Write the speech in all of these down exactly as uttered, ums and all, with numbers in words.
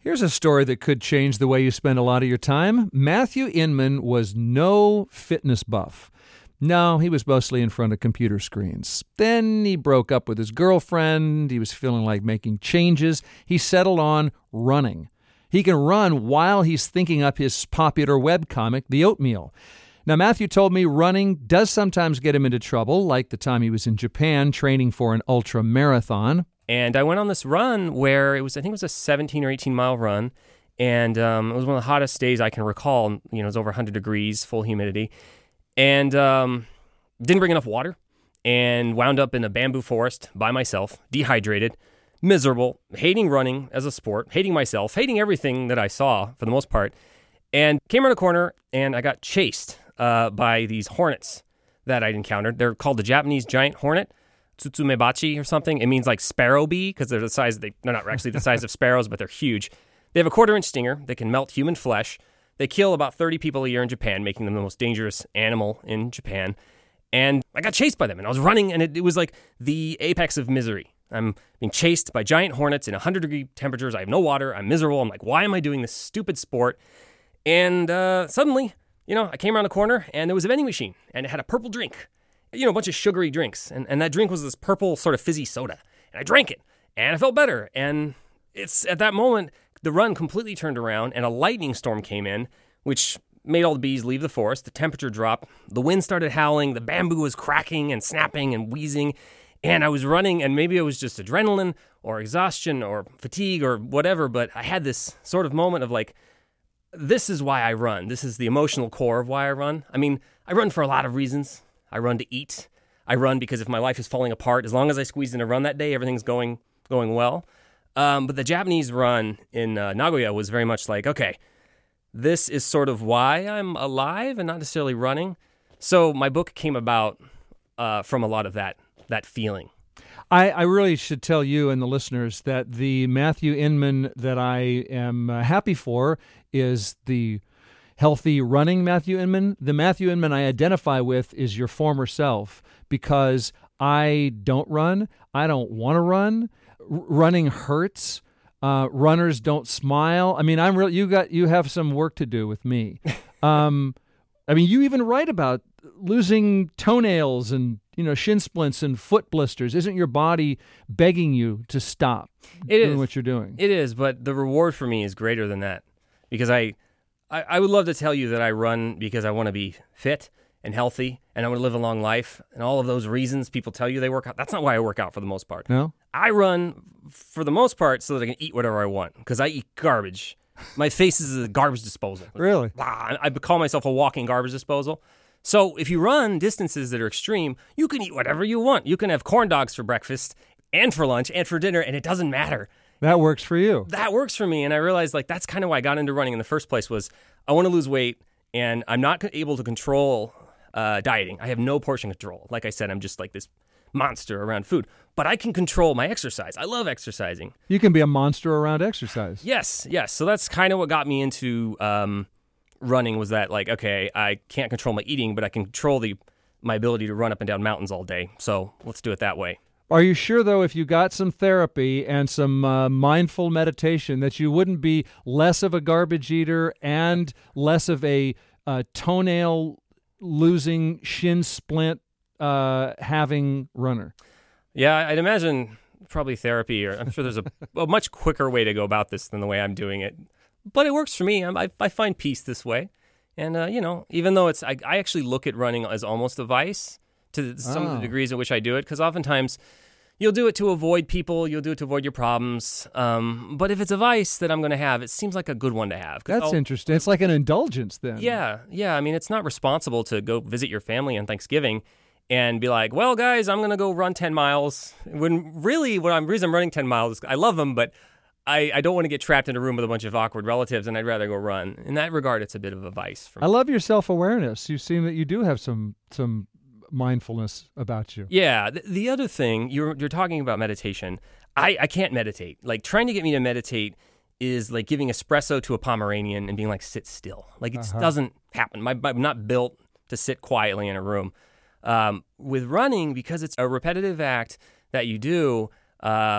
Here's a story that could change the way you spend a lot of your time. Matthew Inman was no fitness buff. No, he was mostly in front of computer screens. Then he broke up with his girlfriend. He was feeling like making changes. He settled on running. He can run while he's thinking up his popular webcomic, The Oatmeal. Now, Matthew told me running does sometimes get him into trouble, like the time he was in Japan training for an ultra marathon. And I went on this run where it was, I think it was a seventeen or eighteen mile run. And um, it was one of the hottest days I can recall. You know, it was over one hundred degrees, full humidity. And um, didn't bring enough water and wound up in a bamboo forest by myself, dehydrated, miserable, hating running as a sport, hating myself, hating everything that I saw for the most part. And came around a corner and I got chased uh, by these hornets that I'd encountered. They're called the Japanese giant hornet, Tsutsumebachi or something. It means like sparrow bee because they're the size, they, they're not actually the size of sparrows, but they're huge. They have a quarter inch stinger that can melt human flesh. They kill about thirty people a year in Japan, making them the most dangerous animal in Japan. And I got chased by them, and I was running, and it, it was like the apex of misery. I'm being chased by giant hornets in one hundred degree temperatures. I have no water. I'm miserable. I'm like, why am I doing this stupid sport? And uh, suddenly, you know, I came around the corner, and there was a vending machine, and it had a purple drink. You know, a bunch of sugary drinks. And, and that drink was this purple sort of fizzy soda. And I drank it, and I felt better. And it's at that moment, the run completely turned around, and a lightning storm came in, which made all the bees leave the forest. The temperature dropped. The wind started howling. The bamboo was cracking and snapping and wheezing. And I was running, and maybe it was just adrenaline or exhaustion or fatigue or whatever, but I had this sort of moment of like, this is why I run. This is the emotional core of why I run. I mean, I run for a lot of reasons. I run to eat. I run because if my life is falling apart, as long as I squeeze in a run that day, everything's going going well. Um, but the Japanese run in uh, Nagoya was very much like, okay, this is sort of why I'm alive and not necessarily running. So my book came about uh, from a lot of that that feeling. I, I really should tell you and the listeners that the Matthew Inman that I am uh, happy for is the healthy running Matthew Inman. The Matthew Inman I identify with is your former self because I don't run. I don't want to run. R- running hurts. Uh, runners don't smile. I mean, I'm real. You got you have some work to do with me. Um, I mean, you even write about losing toenails and you know shin splints and foot blisters. Isn't your body begging you to stop it doing is. what you're doing? It is, but the reward for me is greater than that because I, I, I would love to tell you that I run because I want to be fit and healthy and I want to live a long life and all of those reasons people tell you they work out. That's not why I work out for the most part. No? I run for the most part so that I can eat whatever I want because I eat garbage. My face is a garbage disposal. Really? I call myself a walking garbage disposal. So if you run distances that are extreme, you can eat whatever you want. You can have corn dogs for breakfast and for lunch and for dinner, and it doesn't matter. That works for you. That works for me, and I realized like that's kind of why I got into running in the first place was I want to lose weight, and I'm not able to control uh, dieting. I have no portion control. Like I said, I'm just like this monster around food, but I can control my exercise. I love exercising. You can be a monster around exercise. Yes, yes. So that's kind of what got me into um, running was that like, okay, I can't control my eating, but I can control the my ability to run up and down mountains all day. So let's do it that way. Are you sure, though, if you got some therapy and some uh, mindful meditation, that you wouldn't be less of a garbage eater and less of a uh, toenail-losing, shin splint uh, having runner? Yeah, I'd imagine probably therapy, or I'm sure there's a, a much quicker way to go about this than the way I'm doing it. But it works for me. I, I find peace this way. And, uh, you know, even though it's, I, I actually look at running as almost a vice to some oh. of the degrees at which I do it, because oftentimes you'll do it to avoid people, you'll do it to avoid your problems. Um, but if it's a vice that I'm going to have, it seems like a good one to have. That's I'll, interesting. It's like an indulgence then. Yeah, yeah. I mean, it's not responsible to go visit your family on Thanksgiving and be like, well, guys, I'm going to go run ten miles. When really, what I'm reason I'm running ten miles, I love them, but I, I don't want to get trapped in a room with a bunch of awkward relatives, and I'd rather go run. In that regard, it's a bit of a vice for me. I love your self-awareness. You seem that you do have some some mindfulness about you. Yeah. The, the other thing, you're you're talking about meditation. I, I can't meditate. Like, trying to get me to meditate is like giving espresso to a Pomeranian and being like, sit still. Like, it just Uh-huh. doesn't happen. My, I'm not built to sit quietly in a room. Um, with running, because it's a repetitive act that you do, um,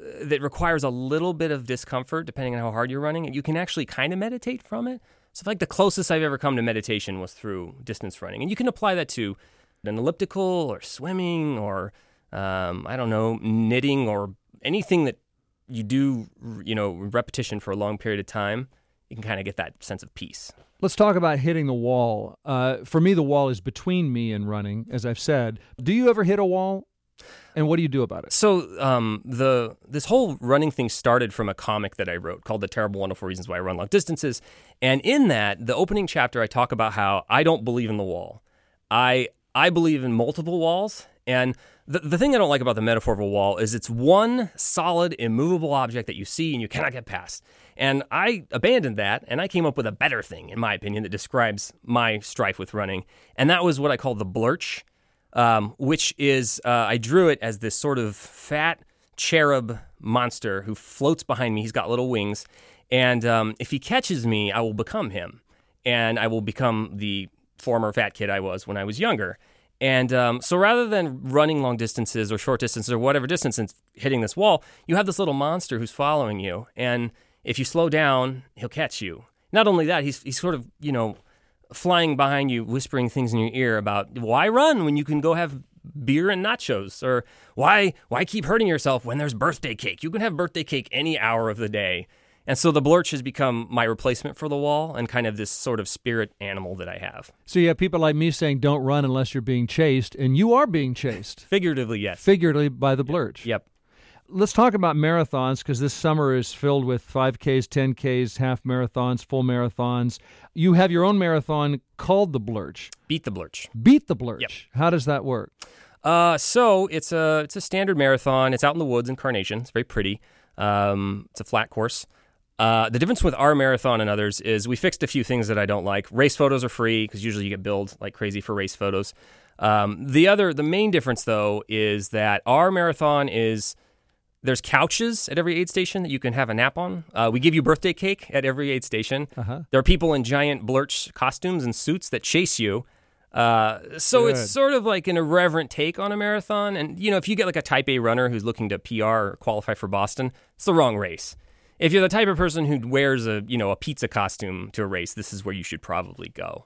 that requires a little bit of discomfort depending on how hard you're running, and you can actually kind of meditate from it. So like the closest I've ever come to meditation was through distance running. And you can apply that to an elliptical or swimming or, um, I don't know, knitting or anything that you do, you know, repetition for a long period of time. You can kind of get that sense of peace. Let's talk about hitting the wall. Uh, for me, the wall is between me and running, as I've said. Do you ever hit a wall? And what do you do about it? So um, the this whole running thing started from a comic that I wrote called The Terrible, Wonderful Reasons Why I Run Long Distances. And in that, the opening chapter, I talk about how I don't believe in the wall. I I believe in multiple walls. And the, the thing I don't like about the metaphor of a wall is it's one solid, immovable object that you see and you cannot get past. And I abandoned that, and I came up with a better thing, in my opinion, that describes my strife with running. And that was what I call the blurch. Um, which is, uh, I drew it as this sort of fat cherub monster who floats behind me. He's got little wings. And um, if he catches me, I will become him. And I will become the former fat kid I was when I was younger. And um, so rather than running long distances or short distances or whatever distance and hitting this wall, you have this little monster who's following you. And if you slow down, he'll catch you. Not only that, he's he's sort of, you know, flying behind you, whispering things in your ear about why run when you can go have beer and nachos, or why why keep hurting yourself when there's birthday cake? You can have birthday cake any hour of the day. And so the blurch has become my replacement for the wall and kind of this sort of spirit animal that I have. So you have people like me saying don't run unless you're being chased, and you are being chased. Figuratively, yes. Figuratively by the blurch. Yep. Let's talk about marathons, because this summer is filled with five Ks, ten Ks, half marathons, full marathons. You have your own marathon called the Blurch. Beat the Blurch. Beat the Blurch. Yep. How does that work? Uh, so it's a it's a standard marathon. It's out in the woods in Carnation. It's very pretty. Um, it's a flat course. Uh, the difference with our marathon and others is we fixed a few things that I don't like. Race photos are free because usually you get billed like crazy for race photos. Um, the other, the main difference though is that our marathon is there's couches at every aid station that you can have a nap on. Uh, we give you birthday cake at every aid station. Uh-huh. There are people in giant blurch costumes and suits that chase you. Uh, so Good. It's sort of like an irreverent take on a marathon. And, you know, if you get like a type A runner who's looking to P R or qualify for Boston, it's the wrong race. If you're the type of person who wears a, you know, a pizza costume to a race, this is where you should probably go.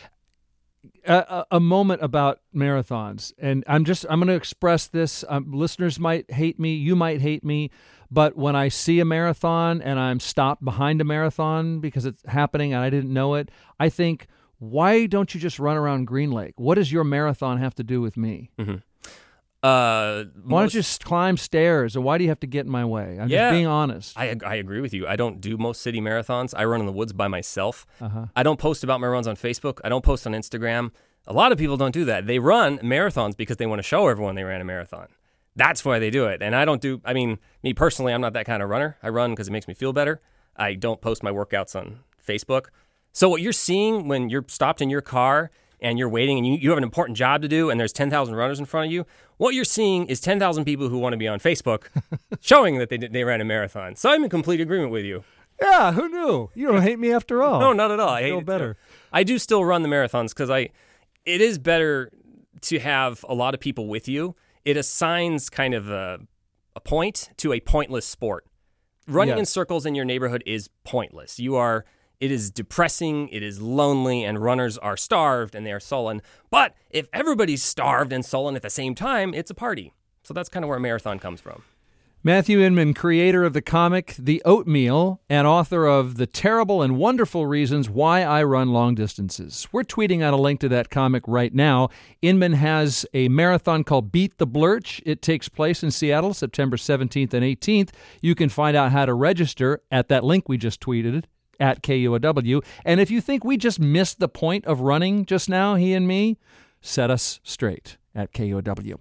A, a moment about marathons, and I'm just I'm going to express this. Um, listeners might hate me, you might hate me, but when I see a marathon and I'm stopped behind a marathon because it's happening and I didn't know it, I think, why don't you just run around Green Lake? What does your marathon have to do with me? Mm-hmm. Uh, why most, don't you just climb stairs, or why do you have to get in my way? I'm yeah, just being honest. I I agree with you. I don't do most city marathons. I run in the woods by myself. Uh-huh. I don't post about my runs on Facebook. I don't post on Instagram. A lot of people don't do that. They run marathons because they want to show everyone they ran a marathon. That's why they do it. And I don't do, I mean, me personally, I'm not that kind of runner. I run because it makes me feel better. I don't post my workouts on Facebook. So what you're seeing when you're stopped in your car and you're waiting and you, you have an important job to do and there's ten thousand runners in front of you, what you're seeing is ten thousand people who want to be on Facebook showing that they did, they ran a marathon. So I'm in complete agreement with you. Yeah, who knew? You don't hate me after all. No, not at all. I feel hate it better. too. I do still run the marathons because I, it is better to have a lot of people with you. It assigns kind of a, a point to a pointless sport. Running Yes. in circles in your neighborhood is pointless. You are, it is depressing, it is lonely, and runners are starved and they are sullen. But if everybody's starved and sullen at the same time, it's a party. So that's kind of where a marathon comes from. Matthew Inman, creator of the comic The Oatmeal and author of The Terrible and Wonderful Reasons Why I Run Long Distances. We're tweeting out a link to that comic right now. Inman has a marathon called Beat the Blurch. It takes place in Seattle, September seventeenth and eighteenth. You can find out how to register at that link we just tweeted at K U O W. And if you think we just missed the point of running just now, he and me, set us straight at K U O W.